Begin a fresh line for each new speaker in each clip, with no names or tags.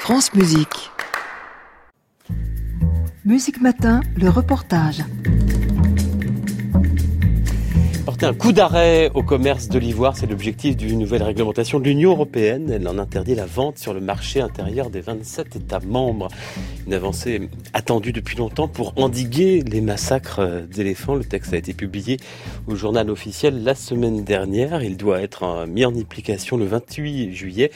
France Musique. Musique Matin, le reportage.
Porter un coup d'arrêt au commerce de l'ivoire, c'est l'objectif d'une nouvelle réglementation de l'Union européenne. Elle en interdit la vente sur le marché intérieur des 27 États membres. Une avancée attendue depuis longtemps pour endiguer les massacres d'éléphants. Le texte a été publié au journal officiel la semaine dernière. Il doit être mis en application le 18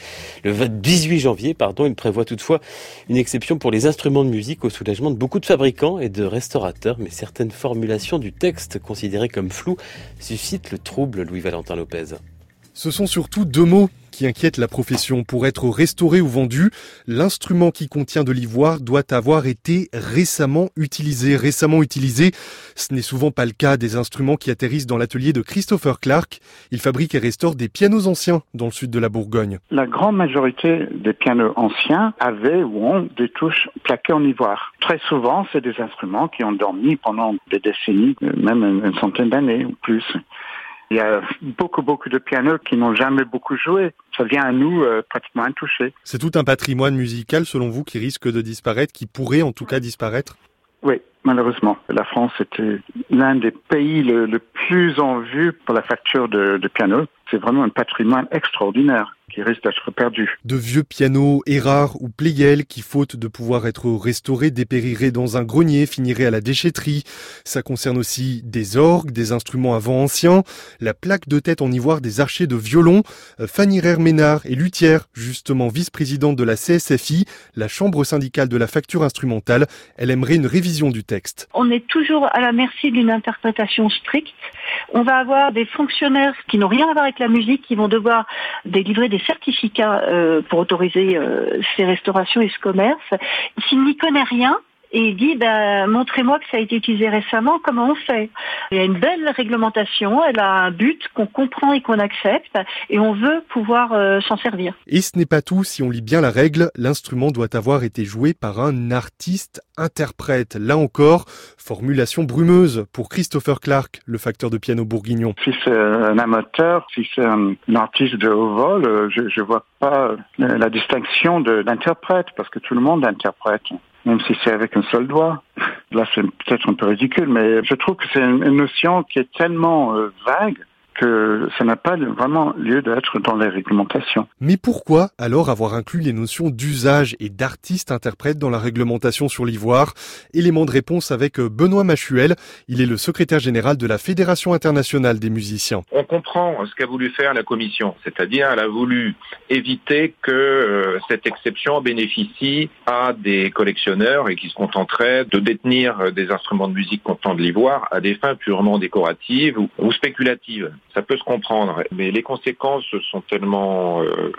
janvier. Il prévoit toutefois une exception pour les instruments de musique au soulagement de beaucoup de fabricants et de restaurateurs. Mais certaines formulations du texte, considérées comme floues, suscitent le trouble, Louis-Valentin Lopez.
Ce sont surtout deux mots qui inquiètent la profession. Pour être restauré ou vendu, l'instrument qui contient de l'ivoire doit avoir été récemment utilisé. Ce n'est souvent pas le cas des instruments qui atterrissent dans l'atelier de Christopher Clark. Il fabrique et restaure des pianos anciens dans le sud de la Bourgogne.
La grande majorité des pianos anciens avaient ou ont des touches plaquées en ivoire. Très souvent, c'est des instruments qui ont dormi pendant des décennies, même une centaine d'années ou plus. Il y a beaucoup de pianos qui n'ont jamais beaucoup joué. Ça vient à nous pratiquement intouché.
C'est tout un patrimoine musical, selon vous, qui risque de disparaître, qui pourrait en tout cas disparaître ?
Oui, malheureusement. La France était l'un des pays le plus en vue pour la facture de pianos. C'est vraiment un patrimoine extraordinaire qui risque d'être perdu.
De vieux pianos Erard ou Pleyel qui, faute de pouvoir être restaurés, dépériraient dans un grenier, finiraient à la déchetterie. Ça concerne aussi des orgues, des instruments à vent anciens, la plaque de tête en ivoire des archers de violon. Fanny Reyre-Ménard est luthière, justement vice-présidente de la CSFI, la chambre syndicale de la facture instrumentale. Elle aimerait une révision du texte.
On est toujours à la merci d'une interprétation stricte. On va avoir des fonctionnaires qui n'ont rien à voir avec la musique, qui vont devoir délivrer des certificats pour autoriser ces restaurations et ce commerce. S'il n'y connaît rien, et il dit, montrez-moi que ça a été utilisé récemment, comment on fait? Il y a une belle réglementation, elle a un but qu'on comprend et qu'on accepte, et on veut pouvoir s'en servir.
Et ce n'est pas tout, si on lit bien la règle, l'instrument doit avoir été joué par un artiste-interprète. Là encore, formulation brumeuse pour Christopher Clark, le facteur de piano bourguignon.
Si c'est un amateur, si c'est un artiste de haut vol, je vois pas la distinction d'interprète, parce que tout le monde interprète. Même si c'est avec un seul doigt. Là, c'est peut-être un peu ridicule, mais je trouve que c'est une notion qui est tellement vague que ça n'a pas vraiment lieu d'être dans les réglementations.
Mais pourquoi alors avoir inclus les notions d'usage et d'artiste-interprète dans la réglementation sur l'ivoire? Élément de réponse avec Benoît Machuel. Il est le secrétaire général de la Fédération internationale des musiciens.
On comprend ce qu'a voulu faire la Commission, c'est-à-dire elle a voulu éviter que cette exception bénéficie à des collectionneurs et qui se contenteraient de détenir des instruments de musique contenant de l'ivoire à des fins purement décoratives ou spéculatives. Ça peut se comprendre, mais les conséquences sont tellement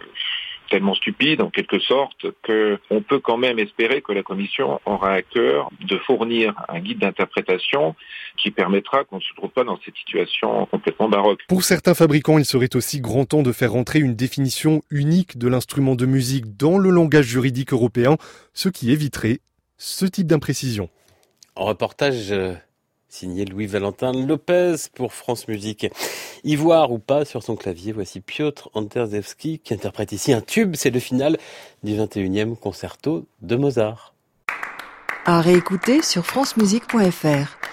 stupides en quelque sorte qu'on peut quand même espérer que la Commission aura à cœur de fournir un guide d'interprétation qui permettra qu'on ne se trouve pas dans cette situation complètement baroque.
Pour certains fabricants, il serait aussi grand temps de faire rentrer une définition unique de l'instrument de musique dans le langage juridique européen, ce qui éviterait ce type d'imprécision.
En reportage signé Louis-Valentin Lopez pour France Musique. Ivoire ou pas sur son clavier, voici Piotr Anderszewski qui interprète ici un tube. C'est le final du 21e concerto de Mozart.
À réécouter sur francemusique.fr.